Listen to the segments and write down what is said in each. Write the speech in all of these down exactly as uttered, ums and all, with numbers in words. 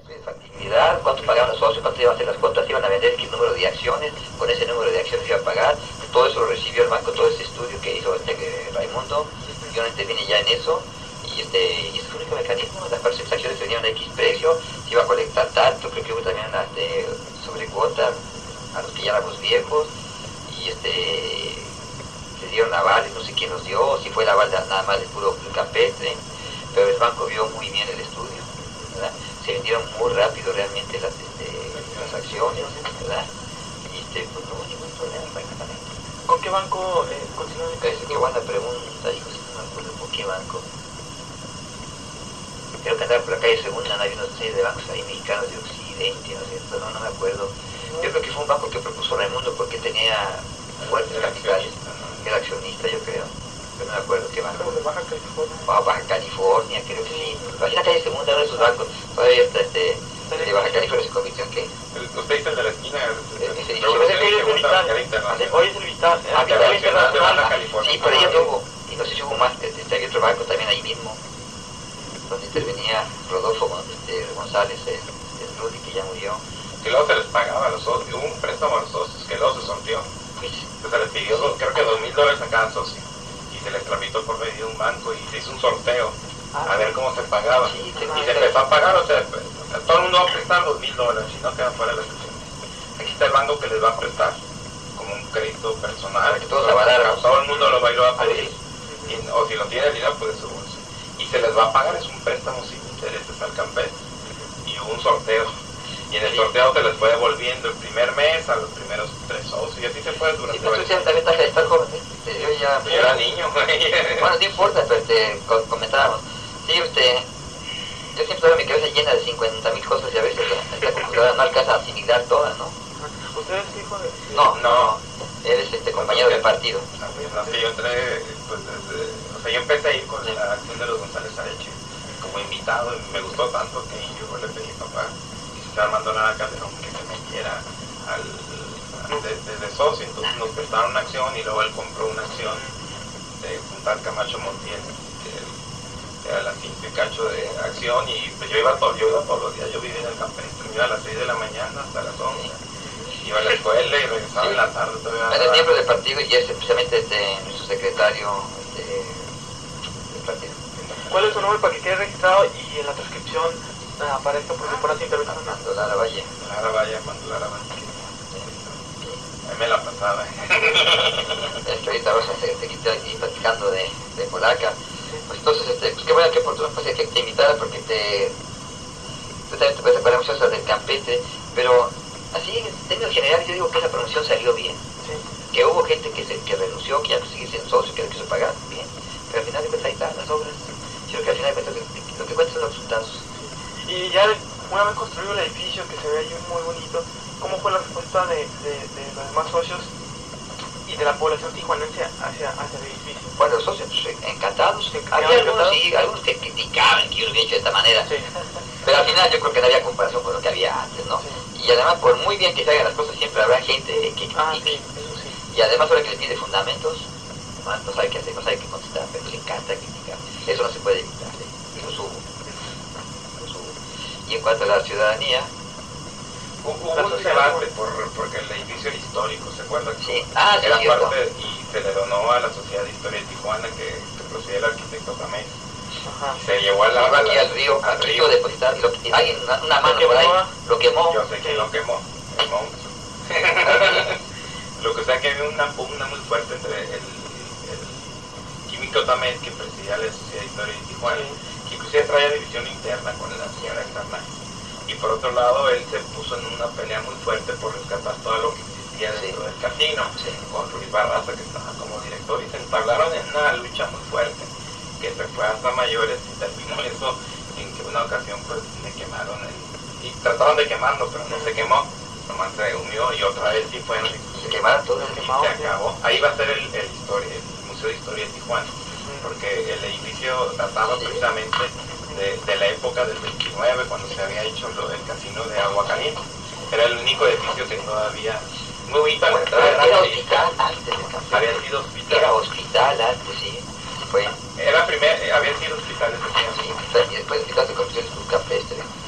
estudio de factibilidad, cuánto pagaban los socios, cuánto iban a hacer las cuotas, iban a vender, qué número de acciones, con ese número de acciones iba a pagar, todo eso lo recibió el banco, todo ese estudio que hizo este que Raimundo, yo no intervine ya en eso, y este y ese es el único mecanismo, las partes de acciones venían a X precio, se iba a colectar tanto, creo que hubo también unas de sobrecuotas a los que ya éramos viejos, y este se dieron avales, no sé quién los dio, si fue el aval nada más de puro campestre, pero el banco vio muy bien el estudio, ¿verdad? Se vendieron muy rápido realmente las, este, las acciones, ¿verdad? Y este, pues no hubo ningún problema prácticamente. ¿Con qué banco eh, continuó? Es que buena pregunta, hijo, no me acuerdo con qué banco. Creo que andaba por la calle Segunda, no había una serie de bancos ahí mexicanos de Occidente, no sé, no, no me acuerdo. Yo creo que fue un banco que propuso Raimundo porque tenía fuertes capitales, era accionista, yo creo. Pero no me acuerdo qué banco. ¿De Baja California? Ah, Baja California, creo que sí. Ahí en la calle Segunda, uno de esos bancos, todavía está este, de Baja California se convirtió en qué. Usted dice el de la esquina, Ese Hoy es el Vital. Hoy es el Vital. Ah, Vital Internacional. California. Sí, pero ya hubo. Y no sé si hubo más, este, hay otro banco también ahí mismo, donde intervenía Rodolfo este, González, el, el Rudy, que ya murió. Y luego se les pagaba a los socios, hubo un préstamo a los socios que luego se sortió. Pues, Se les pidió, sí, creo que dos mil dólares a cada socio. Y se les tramitó por medio de un banco y se hizo un sorteo ah, a ver cómo se pagaba. Sí, y se empezó a pagar, o sea, todo el mundo va a prestar dos mil dólares y no quedan fuera de la excepción. Aquí está el banco que les va a prestar como un crédito personal. Para que todos avalaran. Todo el mundo lo va a ir a pedir. Y, o si lo tiene el dinero, pues de su bolsa. Y se les va a pagar, es un préstamo sin intereses al campestre. Y hubo un sorteo. Y en el sorteo se les fue devolviendo el primer mes a los primeros tres socios. Y así se fue durante... Sí, pero tú también estás de estar joven, ¿eh? Yo ya... Yo era niño. Bueno, no importa, pero te comentábamos. Sí, usted... Yo siempre tengo mi cabeza llena de cincuenta mil cosas y a veces la computadora no alcanza a asimilar todas, ¿no? ¿Usted es hijo de...? No, no. Él es este compañero del partido. No, sí, yo entré, pues desde... O sea, yo empecé a ir con la acción de los González Areche como invitado y me gustó tanto que yo le pedí a papá y Armando Lara Calderón que se metiera al, desde de socio, entonces nos prestaron una acción y luego él compró una acción de juntar Camacho Montiel, que era la cinco y cacho de acción, y pues yo iba, todo, yo iba todos los días, yo vivía en el campestre, me iba a las seis de la mañana hasta las once, iba a la escuela y regresaba, sí, en la tarde todavía. Él es miembro del partido y es precisamente este, nuestro secretario este, del partido. ¿Cuál es su nombre para que quede registrado y en la transcripción uh, aparezca por si fuera intervención? Armando Lara Valle. Lara Valle, Armando Lara Valle. Ahí me la pasaba. Es que ahorita vas a seguir aquí platicando de, de Polaca. Pues entonces, este, pues qué bueno que por tu pues, que te invitara porque te... Tú también te puedes separar muchas cosas del campete, pero así en términos generales yo digo que esa promoción salió bien. Sí. Que hubo gente que, se, que renunció, que ya no sigue siendo socio, que no quiso pagar, bien. Pero al final de cuentas ahí están las obras. Yo creo que al final de cuentas lo, lo que cuentan son los resultados. Y ya una vez construido el edificio que se ve ahí muy bonito, ¿cómo fue la respuesta de, de, de los demás socios y de la población tijuanense hacia, hacia el edificio? Bueno, los socios pues, encantados. Había algunos, sí, algunos que criticaban que yo lo había hecho de esta manera. Sí. Pero al final yo creo que no había comparación con lo que había antes, ¿no? Sí. Y además, por muy bien que se hagan las cosas, siempre habrá gente que critique. Ah, sí, eso sí. Y además, ahora que le pide fundamentos, no, no sabe qué hacer, no sabe qué contestar, pero le encanta criticar. Eso no se puede evitar, ¿eh? Los hubo. Los hubo. Y en cuanto a la ciudadanía, hubo un debate por, porque el edificio era histórico, ¿se acuerdan? Sí, ah, sí, era cierto. Parte, y se le donó a la Sociedad de Historia de Tijuana que, que procedía el arquitecto Tamés. Se llevó a la, aquí al río, al al río depositar, y lo, y alguien, una, una mano por ahí, lo quemó. Yo sé que lo quemó, quemó. Lo que sea que había una pugna muy fuerte entre el, el químico Tamés, que presidía la Sociedad de Historia de Tijuana, sí, que inclusive traía división interna con la señora Externa. Y por otro lado, él se puso en una pelea muy fuerte por rescatar todo lo que existía dentro sí. del casino, sí. con Luis Barraza, que estaba como director, y se entablaron en una lucha muy fuerte, que se fue hasta mayores y terminó eso en que una ocasión pues le quemaron, el, y trataron de quemarlo, pero no se quemó, nomás se humió, y otra vez sí fue, se quemaron todo, y se acabó. Ahí va a ser el, el, historia, el Museo de Historia de Tijuana, porque el edificio trataba precisamente De, de la época del veintinueve, cuando se había hecho lo del casino de Agua Caliente. Era el único edificio que todavía... Muy bonito. Bueno, era, era hospital antes del café. Había sido hospital. Era hospital antes, sí. Fue. Era primer, había sido hospital ese sí, y después el hospital se convirtió en un campestre.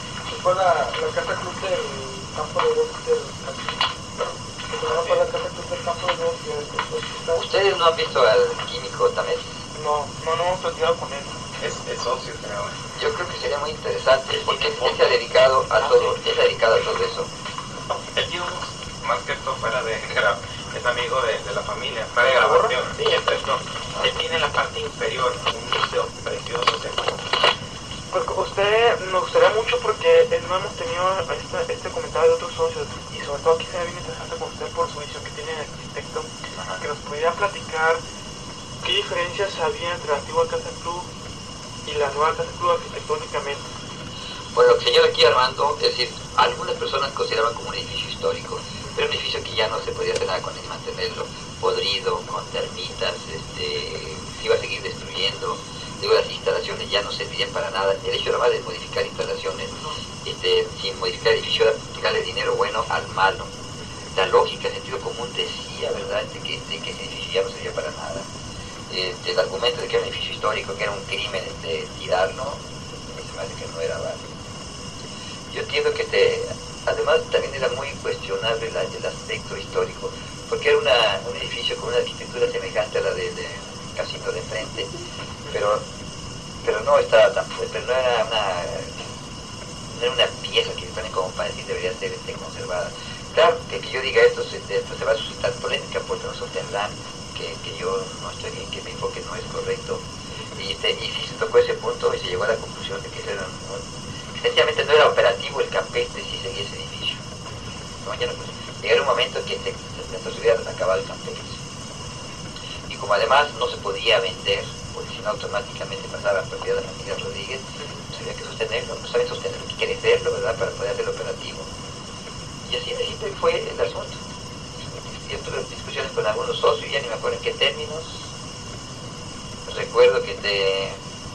fue la, la casa club del campo de golf del casino. Fue la casa club del campo de golf y después. ¿Ustedes no han visto al químico Tamés? No, no, no hemos platicado con él. Es, es socio, creo. Yo creo que sería muy interesante porque él se ha dedicado a todo, él se ha dedicado a todo eso. Él tiene unos, más que esto fuera de gra- es amigo de, de la familia, fuera de grabación. Sí, es esto. Él tiene en la parte inferior un museo precioso. Pues usted nos gustaría mucho porque no hemos tenido este, este comentario de otros socios y sobre todo aquí sería bien interesante con usted por su visión que tiene de arquitecto, ajá, que nos pudiera platicar qué diferencias había entre la antigua Casa Club y la nueva Casa Club arquitectónicamente. Bueno, lo que señala aquí Armando, es decir, algunas personas consideraban como un edificio histórico, pero un edificio que ya no se podía hacer nada con él y mantenerlo podrido, con termitas, este, se iba a seguir destruyendo. Digo, las instalaciones ya no servirían para nada. El hecho era más de modificar instalaciones, este, sin modificar el edificio, era quitarle dinero bueno al malo. La lógica, el sentido común decía, ¿verdad?, de que, de que ese edificio ya no servía para nada. Este, el argumento de que era un edificio histórico, que era un crimen este, tirarlo, me parece que no era válido. Yo entiendo que este, además también era muy cuestionable la, el aspecto histórico, porque era una, un edificio con una arquitectura semejante a la del de casino de frente, pero pero no estaba tan, pero no era una no era una pieza que se pone como para decir debería ser este, conservada. Claro, que, que yo diga esto se, esto se va a suscitar polémica porque no sostendrán que, que yo no estoy bien, que mi enfoque no es correcto, y, este, y sí se tocó ese punto y se llegó a la conclusión de que eso era un, sencillamente no era operativo el campestre si seguía ese edificio. No, ya no, pues, llegaría un momento en que se, se, se hubiera acabado el campestre, y como además no se podía vender porque si no automáticamente pasaba a la propiedad de la familia Rodríguez, pues había que sostenerlo, no saben sostenerlo, hay que crecerlo, ¿verdad?, para poder hacerlo operativo. Y así de simple fue el asunto. Yo tuve discusiones con algunos socios, ya ni me acuerdo en qué términos. Recuerdo que te,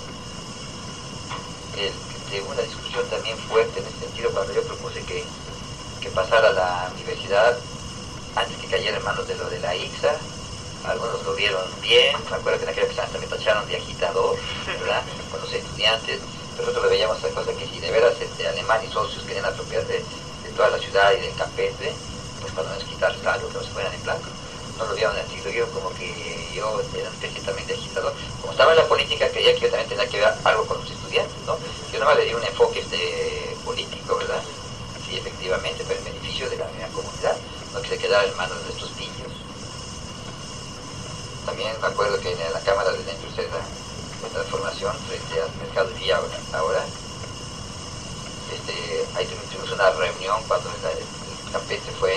el, que te una discusión también fuerte en ese sentido cuando yo propuse que, que pasara a la universidad antes que cayera en manos de lo de la I C S A. Algunos lo vieron bien, me acuerdo que en aquella ocasión me tacharon de agitador, ¿verdad?, con los estudiantes, pero nosotros lo veíamos esa cosa que si de veras este, Alemán y socios querían apropiarse de toda la ciudad y del campestre, pues cuando nos quitarles algo, que no se fueran en blanco. No lo vieron así, lo vieron como que yo era una especie también de agitador. Como estaba en la política, creía que yo también tenía que ver algo con los estudiantes, ¿no? Yo nada más le di un enfoque este, político, ¿verdad? Sí, efectivamente, pero en beneficio de la misma comunidad, no que se quedara en manos de estos niños. También me acuerdo que en la Cámara de la Industria de Transformación, frente al Mercado Villa ahora, ahora este, ahí tuvimos una reunión cuando el, el campestre fue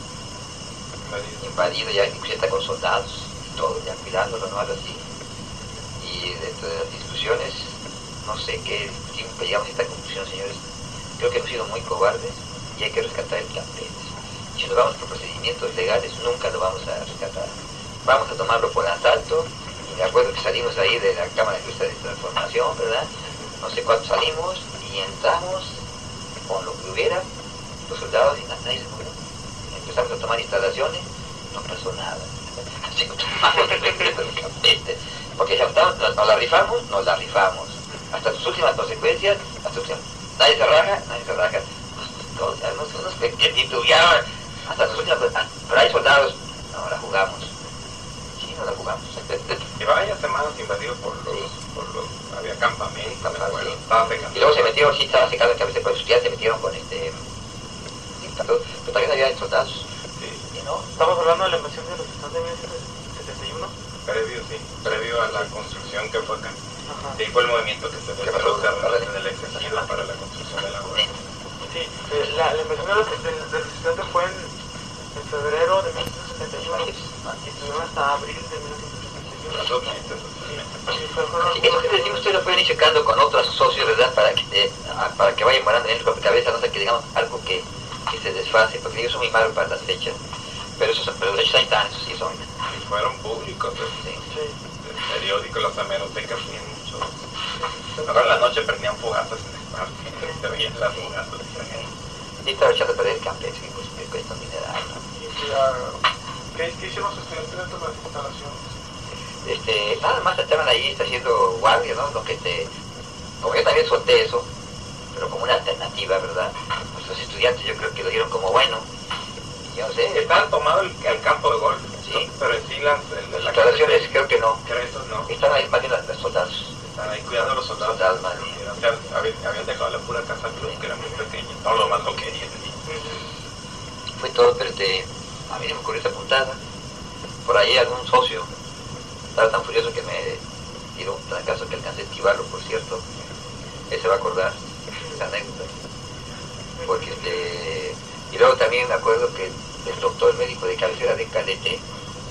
invadido, ya incluso está con soldados y todo, ya cuidándolo, ¿no?, algo así. Y dentro de las discusiones, no sé qué discutimos, pero llegamos a esta conclusión, señores, creo que hemos sido muy cobardes y hay que rescatar el campestre. Y si nos vamos por procedimientos legales, nunca lo vamos a rescatar. Vamos a tomarlo por asalto, y me acuerdo que salimos ahí de la Cámara de Industria de Transformación, ¿verdad? No sé cuánto salimos, y entramos con lo que hubiera, los soldados, y nadie se movió. Empezamos a tomar instalaciones, no pasó nada. Así que tomamos el campestre, porque ya estamos, nos la rifamos, nos la rifamos. Hasta sus últimas consecuencias, hasta sus últimas, nadie se raja, nadie se raja. Todos, unos, unos que, que titubeaban, hasta sus últimas consecuencias, pero hay soldados, no la jugamos. No la jugamos. Y varias semanas invadido por los, sí. por los, había campamentos, me acuerdo, estaba secando. Y luego se metieron, sí estaba secando el cabeza, pero ya se metieron con este, pero también había soldados. Sí. ¿Y no? Estamos hablando de la invasión de los estados de mil novecientos setenta y uno. Previo, sí, previo a la construcción que fue acá. Ajá. Sí, fue el movimiento que se ¿Qué pasó pasó? en el ejercicio para la construcción de la obra. Sí, eh, la, la invasión de los, de, de los estudiantes fue en, en febrero de mil novecientos setenta y uno. Y estuvieron hasta abril de mil novecientos setenta y uno. Dos meses. Sí, fue, fue, Sí, eso que decimos, ustedes lo pueden ir checando con otros socios, ¿verdad? Para que, eh, para que vayan morando en el propio cabeza, no sé, que digamos algo que, que se desfase, porque yo soy muy malo para las fechas. Pero, esos, pero los hechos ahí están, esos sí son. Y fueron públicos, pues, Sí. sí. el periódico, las hemerotecas tenían muchos. Ahora en la noche prendían fogatas en el parque, se veían las fogatas. Y estaba echando a perder el campeche, que pues, que cuesta un dineral, ¿no? ¿Qué, ¿Qué hicieron los estudiantes dentro de las instalaciones? Este, nada más estaban ahí, está haciendo guardia, ¿no? Lo que te, como yo también solté eso, pero como una alternativa, ¿verdad? Pues los estudiantes yo creo que lo dieron como bueno. Yo no sé. Estaban tomando el, el campo de golf, sí, pero en sí las, el, las instalaciones creo que no. Creo eso no. Están ahí más bien los soldados. Están ahí cuidando a los soldados. soldados más bien. O sea, habían, habían dejado la pura casa club, que era muy pequeña. Todo lo más lo querían. Fue todo, pero este, a mí me ocurrió esta puntada. Por ahí algún socio estaba tan furioso que me tiró un trancazo que alcancé a esquivarlo, por cierto. Él se va a acordar esa anécdota. Porque este... Y luego también me acuerdo que el doctor médico de cabecera de Calete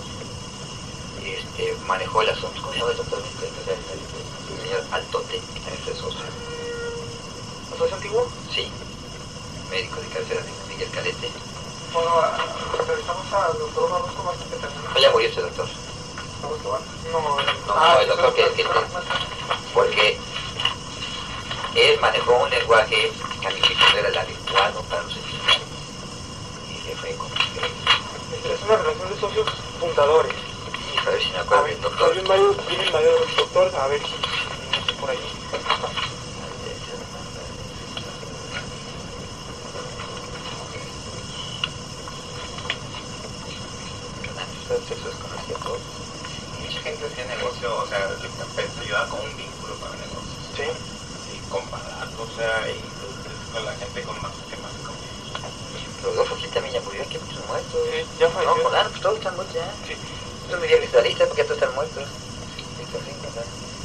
este, manejó el asunto. ¿Cómo se llama el doctor médico de cabecera de Calete? El señor Altote, también fue socio. ¿Socio antiguo? Sí, médico de cabecera de Miguel Calete. Bueno, entrevistamos al doctor Barroso Vázquez que terminó. No, ya murió ese doctor. No, no, no, el doctor que, que, porque él manejó un lenguaje que a mi chico no era el adecuado para los estudiantes. Y le fue como que... Es una relación de socios fundadores. Y a ver si me acuerdo del doctor. Vienen varios, vienen varios doctores, a ver si no sé por ahí. Eso es conocido todo. Mucha gente hacía negocio, o sea, el Campeche ayudaba con un vínculo para negocios. Sí. Y con barato, o sea, y con la gente con más que más comida. Rodolfo Gil también ya murió, aquí hay muchos muertos. Sí, ya falleció. No, claro, pues todos están muertos ya. Sí. Tú me dices la lista porque todos están muertos. Listo, sí, ¿verdad?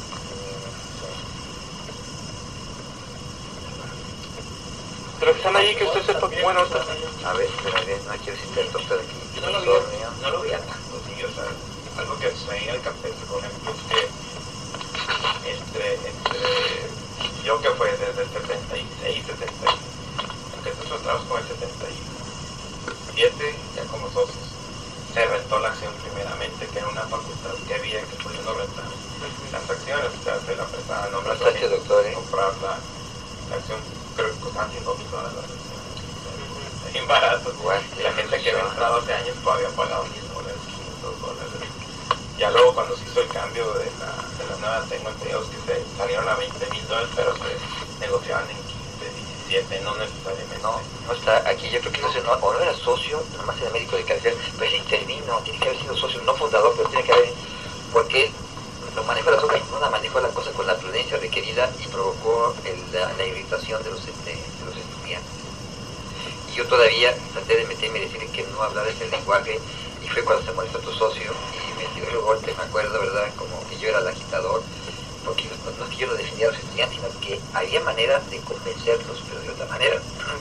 De los que están allí, que usted sepa, bueno, usted... A ver, pero a ver, no quiero citar el doctor aquí. Yo no lo vi, no lo veía tanto, sí, o sea, algo que sucede en el Campeche, por ejemplo, es que entre, entre, yo que fue desde el setenta y seis, setenta, porque estos entramos con el setenta y siete, ya como socios, se rentó la acción primeramente, que era una facultad que había que pudiendo rentar las acciones, o sea, se la prestaban, no No está este doctor, ¿eh? comprar la, la acción, creo que costaban cinco mil dólares las acciones. Bien barato. Y la gente que había entrado hace años todavía pagado mil dólares, quinientos dólares. Ya luego cuando se hizo el cambio de la, de la nueva, tengo entendidos que se salieron a veinte mil dólares, pero se negociaban en quince, diecisiete, no necesariamente. No, no está aquí, yo creo que no, sé, no, o no era socio, nomás era médico de cabecera, pero se intervino, tiene que haber sido socio, no fundador, pero tiene que haber, porque lo manejó la cosa, no la manejó la cosa con la prudencia requerida y provocó el, la, la irritación de los, de, de los estudiantes. Y yo todavía traté de meterme y decirle que no hablara ese lenguaje, y fue cuando se molestó tu socio y me dio el golpe, me acuerdo, ¿verdad? Como que yo era el agitador, porque no, no es que yo lo defendía a los estudiantes, sino que había maneras de convencerlos, pero de otra manera.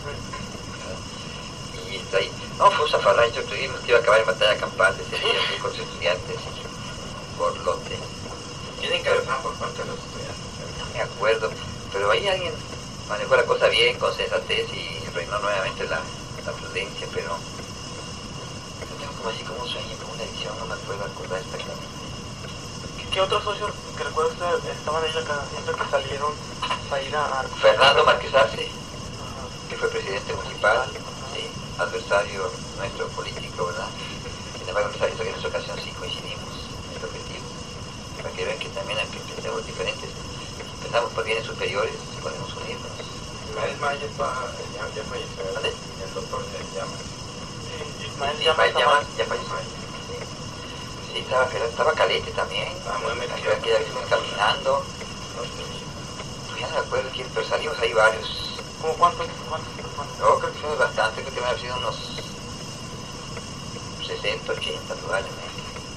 Y está ahí, no, fue un zafarrancho, tuvimos que iba a acabar en batalla campal ese día con los estudiantes, por lote. Tienen que haber por parte de los estudiantes. No me acuerdo, pero ahí alguien manejó la cosa bien, con sensatez, y reinó nuevamente la, la prudencia, pero yo tengo como así como un sueño, como una visión, no me puedo acordar exactamente. ¿Qué, qué otros socios que recuerda usted estaban ahí la casa siempre que salieron a ir a... a... Fernando Márquez Arce, que fue presidente municipal, sí, adversario nuestro político, ¿verdad? Sin embargo, nos avisó que en esta ocasión sí coincidimos en el objetivo, para que vean que también, aunque pensemos diferentes, pensamos por bienes superiores, podemos unirnos. Ismael Maya ya, ya falleció, ¿Dónde? el doctor de Llamas. Sí, Ismael sí, Llamas, Llamas, ya falleció. Sí, sí estaba, estaba Calete también. Estaba muy metido. Aquella que ya fuimos caminando. Pues ya no me acuerdo quién, pero salimos ahí varios. ¿Cómo cuántos? ¿Cuántos? ¿Cuántos? Yo creo que fuimos bastante, creo que me han sido unos sesenta, ochenta probablemente.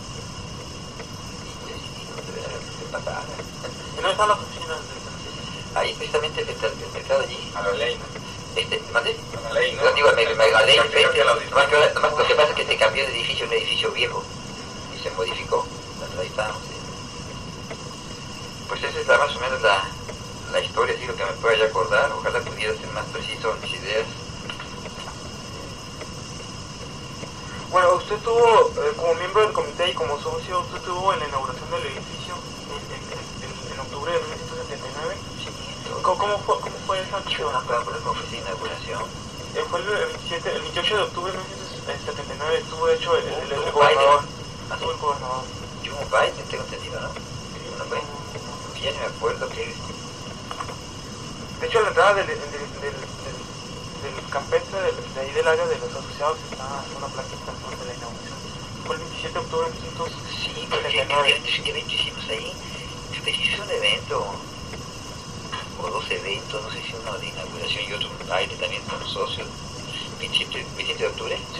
Y decidimos de ver qué pasaba. ¿Y no están las oficinas de... Ahí precisamente el, el mercado allí. A la ley, ¿no? Este, ¿mandé? A la ley, ¿no? Yo digo, me, me galé enfrente, la nomás que, nomás lo que pasa es que se cambió de edificio a un edificio viejo y se modificó. Entonces ahí estábamos. ¿Sí? Pues esa es la, más o menos la, la historia, así lo que me pueda ya acordar. Ojalá pudiera ser más preciso en mis ideas. Bueno, usted tuvo, eh, como miembro del comité y como socio, usted tuvo en la inauguración del edificio en, en, en, en octubre de mil novecientos setenta y nueve. ¿Cómo, cómo, fue, ¿Cómo fue esa acción? Yo no puedo poner como oficina de inauguración. Eh, fue el, veintisiete, el veintiocho de octubre de mil novecientos setenta y nueve, estuvo de hecho el, el, el, el gobernador. Estuvo el gobernador. Yo un baile, tengo entendido, ¿no? No fue. Ya no me acuerdo que... De hecho, a la entrada del, del, del, del, del campestre, del, de ahí del área de los asociados, está una plaquita de la inauguración. Fue el veintisiete de octubre de mil novecientos setenta y nueve. Sí, ¿qué evento hicimos ahí? Hizo un evento, o dos eventos, no sé si uno de inauguración y otro un baile también con los socios. veintisiete de octubre. Sí.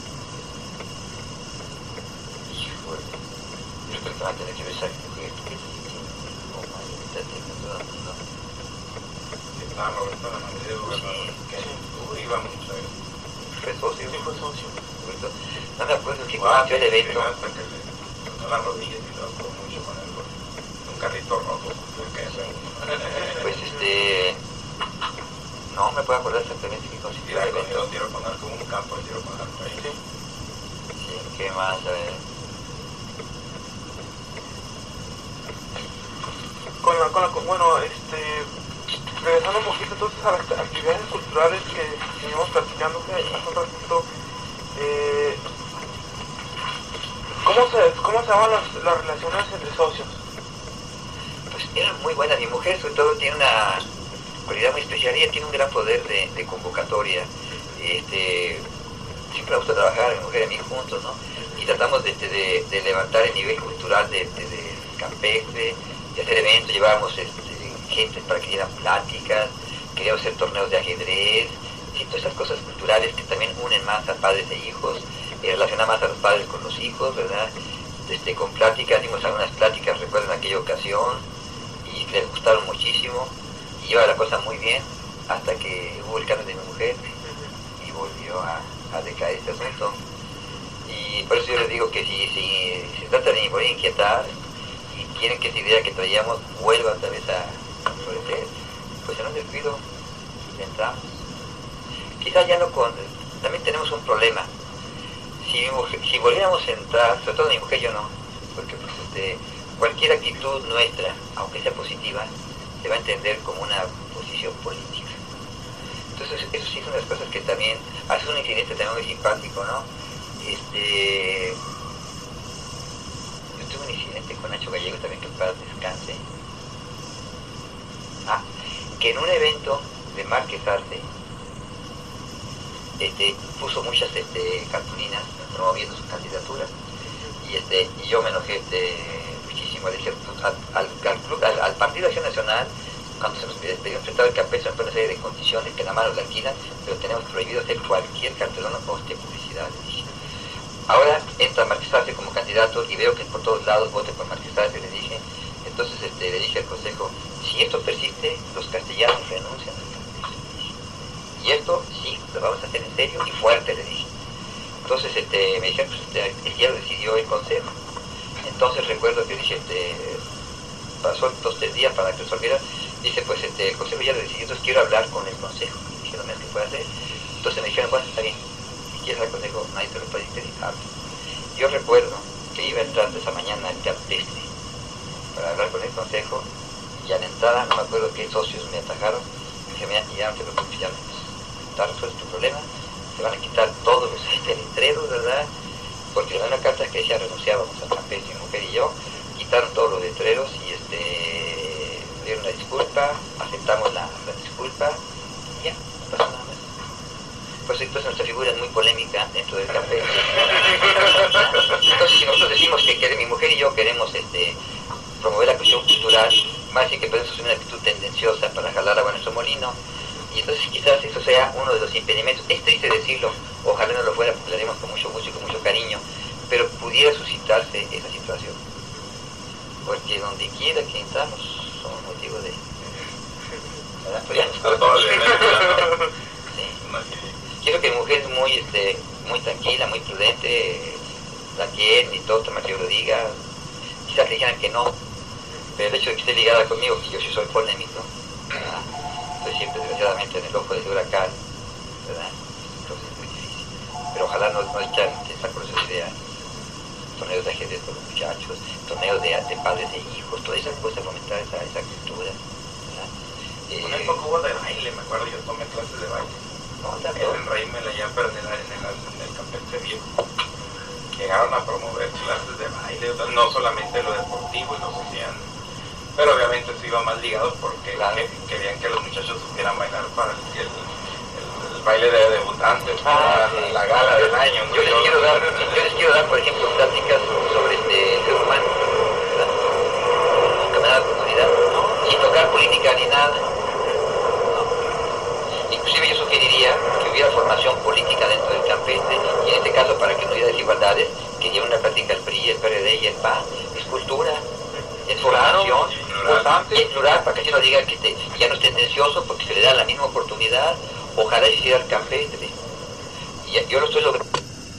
Híjole, yo creo que va a tener que ver esa mujer. Oh, madre, está teniendo todo el mundo. Estaba Roberto la madre de gobernador, que tú ibas mucho a ver. ¿Fue socio? Sí, fue socio. No me acuerdo que Guau, comenzó el evento. Hasta que le cortó las rodillas y lo tocó mucho con él, un carrito rojo, porque eso. Pues este... No me puedo acordar exactamente qué Y consistió la el evento. cogió tiro con arco, un campo de tiro con arco ahí. Sí. Sí, ¿qué más? A ver. Con la, con la, bueno, este, regresando un poquito entonces a las actividades culturales que seguimos platicando hace un ratito, eh, ¿cómo se, cómo se daban las, las relaciones entre socios? Pues eran muy buenas. Mi mujer sobre todo tiene una cualidad muy especial. Ella tiene un gran poder de, de convocatoria. Este, siempre me gusta trabajar, mi mujer y a mí juntos, ¿no? Y tratamos de, de, de levantar el nivel cultural del de, de campestre, de hacer eventos, llevábamos este, gente para que dieran pláticas, queríamos hacer torneos de ajedrez, y todas esas cosas culturales que también unen más a padres e hijos, eh, relacionar más a los padres con los hijos, ¿verdad? Este, con pláticas, dimos algunas pláticas, recuerdo en aquella ocasión, y les gustaron muchísimo, y iba la cosa muy bien, hasta que hubo el cambio de mi mujer, y volvió a, a decaer este asunto. Y por eso yo les digo que si, si se trata de inquietar, y quieren que esa idea que traíamos vuelva otra vez a florecer, pues en un descuido le entramos. Quizás ya no con... También tenemos un problema. Si, mi mujer, si volviéramos a entrar, sobre todo mi mujer, yo no, porque pues, este, cualquier actitud nuestra, aunque sea positiva, se va a entender como una posición política. Entonces, eso sí son las cosas que también... Hace un incidente también muy simpático, ¿no? Este... Yo tuve un incidente con Nacho Gallego también, que para descanse. Ah, que en un evento de Márquez Arce, este, puso muchas este, cartulinas promoviendo sus candidaturas, y este y yo me enojé este, muchísimo. Le dije al, al, al, club, al, al Partido de Acción Nacional, cuando se nos pidió enfrentar el campestre, en una serie de condiciones que nada más nos la alquilan, pero tenemos prohibido hacer cualquier cartelón o poste publicidad. Le dije. Ahora entra Márquez Arce como candidato y veo que por todos lados voten por Márquez Arce, le dije. Entonces este, le dije al consejo, si esto persiste, los castellanos renuncian al campestre. Y esto sí, lo vamos a hacer en serio y fuerte, le dije. Entonces este, me dijeron, pues este, ya lo decidió el consejo. Entonces recuerdo que dije, este, pasó dos tres días para que resolviera. Dice, pues este, el consejo ya lo decidió, entonces quiero hablar con el consejo. Y dije, no me que puede hacer. Entonces me dijeron, bueno, está bien. Si quieres hablar con el consejo, nadie te lo puede impedir. Yo recuerdo que iba entrando esa mañana al campestre para hablar con el consejo, y a la entrada, no me acuerdo qué socios me atajaron. Me dije, mira, ya no te preocupes, ya está resuelto tu problema, se van a quitar todos los este, letreros, ¿verdad? Porque en una carta que decía renunciábamos al campestre, mi mujer y yo, quitaron todos los letreros y este, dieron la disculpa, aceptamos la, la disculpa, y ya, no pasó nada más. Pues entonces nuestra figura es muy polémica dentro del campestre. Entonces si nosotros decimos que queremos, mi mujer y yo queremos este, promover la cuestión cultural, más decir que podemos asumir una actitud tendenciosa para jalar agua a nuestro molino, y entonces quizás eso sea uno de los impedimentos. Es triste decirlo, ojalá no lo fuera, porque lo haremos con mucho gusto y con mucho cariño, pero pudiera suscitarse esa situación, porque donde quiera que entramos somos motivo de... ¿verdad? Pues ya nos Quiero que mi mujer es muy, este, muy tranquila, muy prudente, la quieren y todo, toma que yo lo diga. Quizás le dijeran que no, pero el hecho de que esté ligada conmigo, que yo sí soy polémico, ¿verdad? Estoy siempre desgraciadamente en el ojo del huracán, ¿verdad? Entonces es muy difícil. Pero ojalá no, no echar esa cosa de idea. Torneos de ajedrez con los muchachos, torneos de, de padres e hijos, todas esas cosas, fomentar esa, esa cultura, ¿verdad? Eh, con esto hubo de baile, me acuerdo, yo tomé clases de baile. No, en el Reymel allá, pero en el, en el, en el campestre viejo. Llegaron a promover clases de baile, no solamente lo deportivo, y nos hacían Pero obviamente eso iba más ligado porque claro. que, querían que los muchachos supieran bailar para el, el, el, el baile de debutantes, ah, para sí. la gala del año. Yo les, quiero dar, yo les quiero dar, por ejemplo, pláticas sobre este ser humano, ¿verdad? Nunca me da la oportunidad, sin tocar política ni nada. No. Inclusive yo sugeriría que hubiera formación política dentro del campestre, y en este caso, para que no hubiera desigualdades, que lleve una plática el P R I, el P R D y el P A N, es cultura, es formación, importante. y es plural, para que así no diga que te, ya no es tendencioso, porque se le da la misma oportunidad. Ojalá se hiciera el campestre. Y yo lo estoy logrando.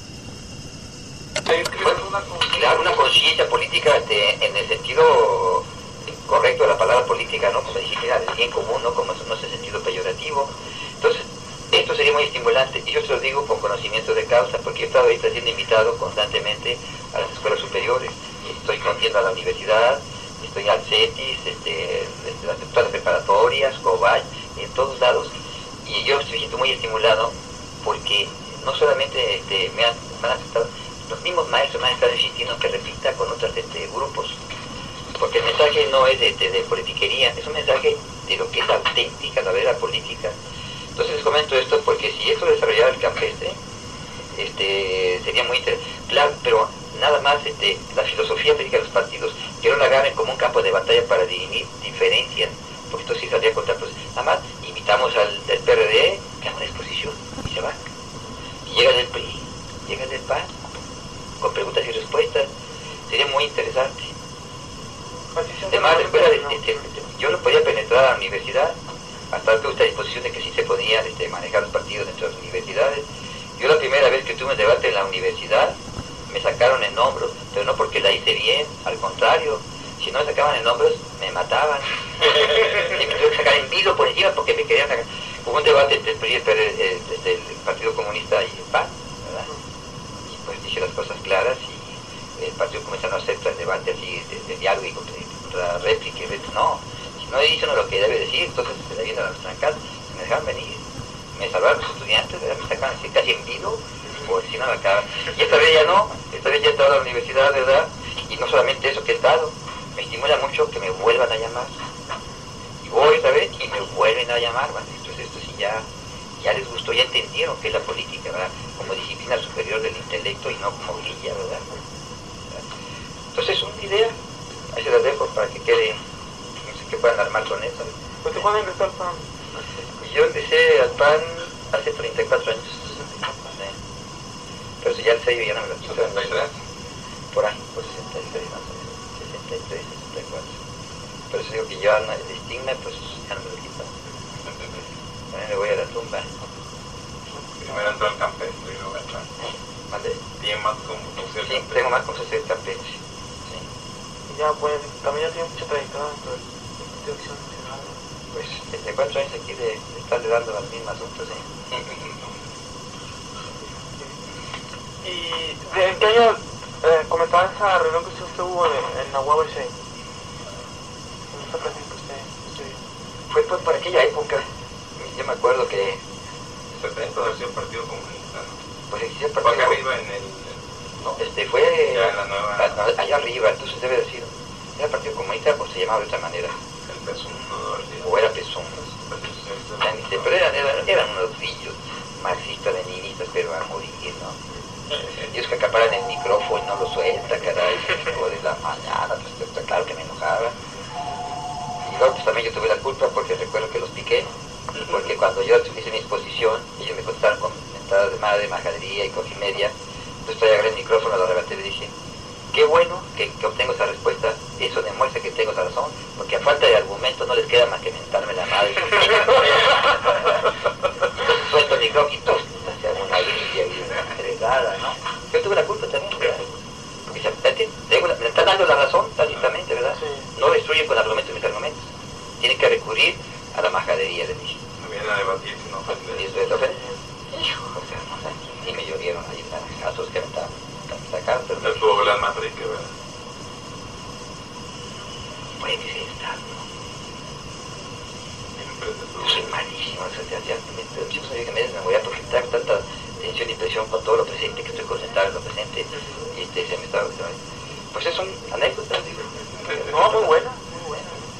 Crear una conciencia política este, en el sentido correcto de la palabra política, ¿no? Como disciplina del bien común, ¿no? Como no es el sentido peyorativo. Entonces, esto sería muy estimulante, y yo se lo digo con conocimiento de causa, porque he estado ahorita siendo invitado constantemente a las escuelas superiores. Estoy contiendo a la universidad, estoy al CETIS, este, las escuelas preparatorias, COBAY, en todos lados, y yo estoy siento muy estimulado porque no solamente este, me han, me han aceptado, los mismos maestros me han estado insistiendo que repita con otros este, grupos, porque el mensaje no es de, de, de politiquería, es un mensaje de lo que es auténtica, la verdadera política. Entonces les comento esto porque si esto desarrollara el campestre, este, sería muy interesante. Claro, pero nada más este, la filosofía política de los partidos, que no la agarren como un campo de batalla para dirimir diferencias, porque esto sí saldría contra pues, nada más invitamos al del P R D, que haga una exposición y se va. Y llega del P R I, llega del P A N, con preguntas y respuestas, sería muy interesante. Además, la escuela de, de, de, de, yo no podía penetrar a la universidad, hasta que esta disposición de que sí se podían este, manejar los partidos dentro de las universidades. Yo la primera vez que tuve un debate en la universidad, me sacaron en hombros, pero no porque la hice bien, al contrario, si no me sacaban en hombros, me mataban. Y me tuve que sacar en vilo por encima porque me querían sacar. Hubo un debate entre el P R I, el, P R D, el, el, el Partido Comunista y el P A N, ¿verdad? Y pues dije las cosas claras y el Partido Comunista no acepta el debate así de, de diálogo y contra réplica y réplica. No, si no dice uno lo que debe decir, entonces se le vienen a los trancados. Me dejaron venir, me salvaron los estudiantes, ¿verdad? Me sacaban así casi en vilo, por si no me acaba. Y esta vez ya no, esta vez ya he estado a la universidad, ¿verdad? Y no solamente eso que he estado, me estimula mucho que me vuelvan a llamar. Y voy otra vez y me vuelven a llamar, ¿verdad? Entonces esto sí ya, ya les gustó, ya entendieron que es la política, ¿verdad? Como disciplina superior del intelecto y no como grilla, ¿verdad? Entonces una idea, ahí se las dejo para que quede, no sé qué puedan armar con eso. ¿Usted cuándo ingresó al P A N? Yo empecé al P A N hace treinta y cuatro años. Sí. Pero si ya el sello ya no me lo quito. ¿sesenta y tres? Por ahí, por sesenta y tres más o menos. sesenta y tres, sesenta y cuatro. Pero eso digo que ya no, el estigma, pues ya no me lo quito. Bueno, me voy a la tumba. Primero entró al campestre y luego entró. ¿Vale? ¿Tiene más como ser Sí, tengo más cosas de campestre. Sí. Y ya, pues, también ya tiene mucha trayectoria dentro de la institución nacional. Pues treinta y cuatro años aquí de, de estarle dando las mismas asuntos, ¿eh? ¿Y de, en qué año eh, comentaba esa reunión que usted tuvo en, en la U A B C? ¿En esta clase que usted estudió? Fue pues por aquella época. Yo me acuerdo que setenta debe ser el Partido Comunista, ¿no? pues existía el Fue partido. acá arriba en el... No, este fue Ya en la nueva... a- allá arriba, entonces debe decir, era el Partido Comunista o se llamaba de otra manera, El Pesundo, o era P S U M, ya ni sé, pero eran, eran, eran unos grillos marxistas, leninistas, pero a morir, ¿no? Ellos que acaparan el micrófono y no lo suelta, caray, cinco de la mañana, pues está claro que me enojaba. Y luego pues también yo tuve la culpa porque recuerdo que los piqué, porque cuando yo hice mi exposición, ellos me contestaron con mentadas de madre, majadería y cojimedia, entonces yo agarré el micrófono, lo arrebaté y le dije, qué bueno que, que obtengo esa respuesta, eso demuestra que tengo esa razón, porque a falta de argumentos no les queda más que mentarme la madre. Entonces suelto el micrófono y todos se hace una grilla y una fregada, ¿no? Yo tuve la culpa también, ¿verdad? Porque se, tengo, me están dando la razón tácitamente, ¿verdad? Sí. No destruyen con argumentos mis argumentos. Tienen que recurrir a la majadería, le dije. No viene a debatir, sino a Y ofender. eso es ofender. Hijo, o sea, no sé, sí me llovieron ahí casos que me estaban sacando, pero No tuvo las más ricas, ¿verdad? puede que sea esta, ¿no? Siempre se tuvo. Yo soy malísimo, o sea, ya, ya, me, yo sabía que me, me voy a proyectar tanta tensión y presión con todo lo presente, que estoy concentrado en lo presente, y este se me está... Pues es son anécdotas, digo. No, muy buena, muy buena.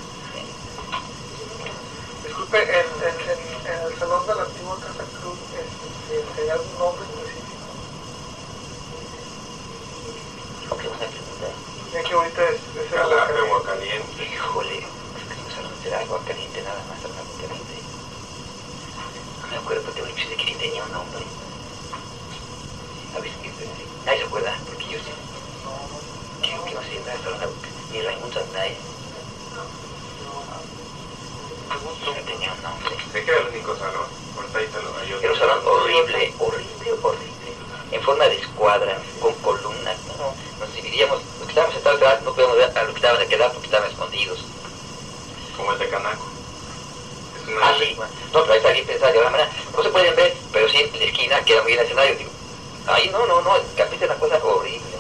esquina ahí. No tenía un nombre. Sé que era el único salón. Ahorita ahí te lo ayudo. Era un salón horrible, horrible, horrible. En forma de escuadra, con columnas. ¿No? Nos dividíamos. Los que estábamos sentados atrás no podíamos ver a los que estaban de aquel lado porque estaban escondidos. Como el de Canaco. Es una Ah, sí. No, pero ahí está bien pensado de alguna manera. No se pueden ver, pero sí en la esquina queda muy bien el escenario. Digo, ahí no, no, no. El Campeche es una cosa horrible.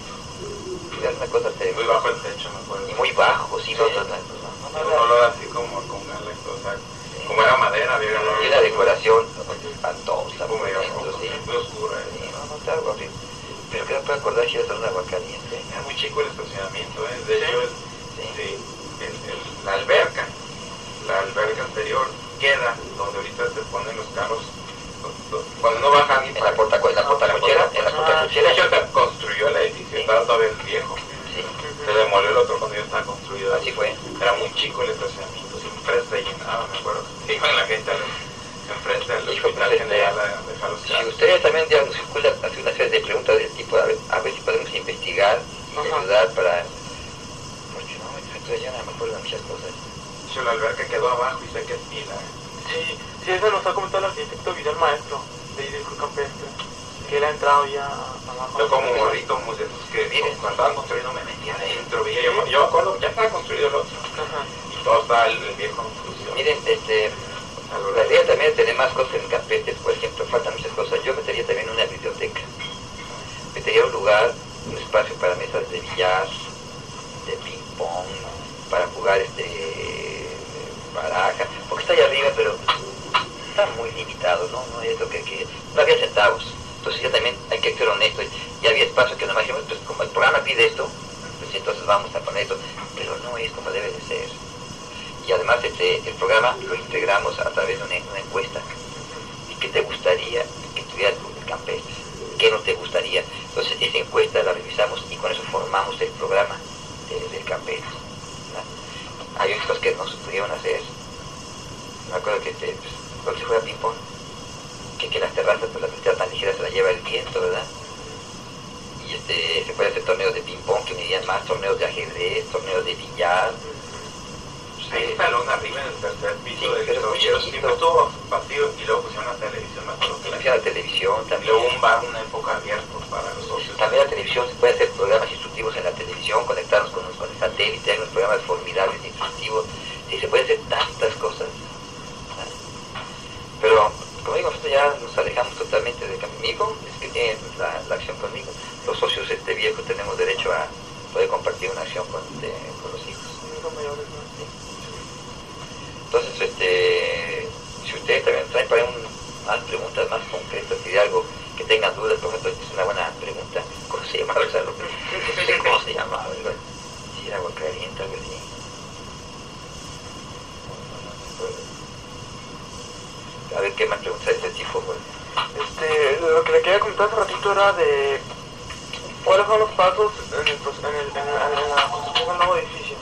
Es una cosa terrible. muy bajo el techo, me acuerdo. Y muy bajo, sí, no, no, no, no, Un no, no, olor así como con galecto, o sea, como era madera, había un olor. y una decoración espantosa, Como por medio dentro, rojo, sí. muy oscura. Sí, no, no, está horrible. Pero que no puedo acordar si iba a ser un agua caliente. Era muy chico el estacionamiento, ¿eh? De hecho, el, Sí. sí, el, el, la alberca, la alberca anterior queda donde ahorita se ponen los carros. Los, los, cuando no bajan En la portaco- en la portacochera, en la De portacochera. hecho, se construyó el edificio, Sí. estaba todavía el viejo. Sí, Se demolió el otro cuando ya estaba construido. así fue. Era muy chico el estacionamiento, siempre se llenaba, me acuerdo. Se iban la gente al, enfrente al Hijo, hospital pues, general a dejar los Si carros. ustedes también ya nos circula hacer una serie de preguntas de tipo, a ver, a ver si podemos investigar y Ajá. ayudar para... Porque no, entonces ya no me acuerdo de muchas cosas. De hecho, la alberca quedó abajo y sé que es pila. ¿eh? Sí, sí, eso nos ha comentado el arquitecto Vidal Maestro de Hidalgo Campestre, que él ha entrado ya abajo. Yo como morrito, como de esos que Miren. cuando estaban construyendo me metía adentro, veía, yo, yo me acuerdo que ya estaba construido el otro. Ajá. Y todo estaba el, el viejo construcción. Miren, este... La idea también es tener más cosas en Campeche, por ejemplo, faltan muchas cosas. Yo metería también una biblioteca. Metería un lugar, un espacio para mesas de billar, de ping pong, para jugar este baraja, porque está allá arriba, pero está muy limitado, ¿no? No es lo que, que no había centavos. Entonces ya también hay que ser honestos. Ya había espacio que nomás dijimos, pues como el programa pide esto, pues entonces vamos a poner esto, pero no es como debe de ser. Y además este, el programa lo integramos a través de una, una encuesta. ¿Y qué te gustaría que tuviera el Campestre? ¿Qué no te gustaría? Entonces esa encuesta la revisamos y con eso formamos el programa de, del Campestre, ¿no? Hay otras que no se pudieron hacer. Me acuerdo que este, pues, cuando se juega ping-pong, que, que las terrazas, pues la pista tan ligera se la lleva el viento, ¿verdad? Y este, se puede hacer torneos de ping-pong que unirían más, torneos de ajedrez, torneos de billar. Hay un salón arriba en el tercer piso Sí, del pero es muy Trovillero, chiquito. siempre estuvo vacío y luego pusieron la televisión, me acuerdo que la Hacía la televisión y también. luego un bar una época abierto para los socios. También la televisión, se puede hacer programas instructivos en la televisión, conectarnos con, con el satélite, hay unos programas formidables instructivos, y se puede hacer tantas cosas. Pero, como digo, nosotros ya nos alejamos totalmente de conmigo, es que tienen la, la acción conmigo. Los socios este viejos tenemos derecho a poder compartir una acción con, de, con los hijos. Son mayores, ¿no? Sí. Entonces, este, si ustedes también traen para un, más preguntas más concretas y de algo que tengan dudas, por ejemplo, es una buena pregunta. ¿Cómo se llamaba el salón? No sé cómo se llamaba, ¿verdad? Si era agua caliente, algo así. A ver qué más preguntas de este tipo, pues. Este, lo que le quería comentar hace ratito era de cuáles son los pasos en, el, proce- en, el, en, el, en la construcción del nuevo edificio.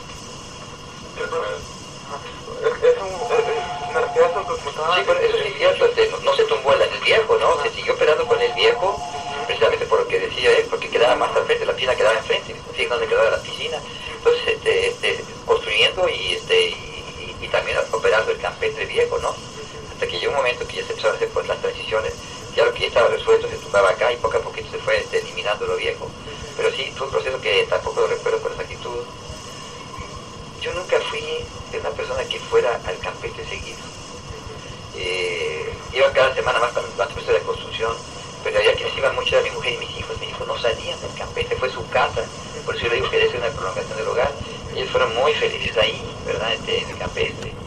Es, es un, es, es- me refiero a eso que comentaba. Sí, pero eso sí es cierto, este, no, no se tumbó el, el viejo, ¿no? Se siguió operando con el viejo, precisamente por lo que decía él, porque quedaba más al frente, la piscina quedaba enfrente, sí, donde quedaba la piscina. Entonces, este, este, construyendo y, este, y, y, y también operando el Campestre viejo, ¿no? Hasta que llegó un momento que ya se empezaron a hacer pues, las transiciones, ya lo que ya estaba resuelto se tumbaba acá y poco a poquito se fue este, eliminando lo viejo. Pero sí, fue un proceso que tampoco lo recuerdo con exactitud. Yo nunca fui de una persona que fuera al Campestre seguido. Eh, iba cada semana más cuando el proceso de construcción, pero ya quienes iban mucho era mi mujer y mis hijos. Mis hijos no salían del Campestre, fue su casa, por eso yo le digo que debe ser una prolongación del hogar. Y ellos fueron muy felices ahí, ¿verdad? Este, en el Campestre.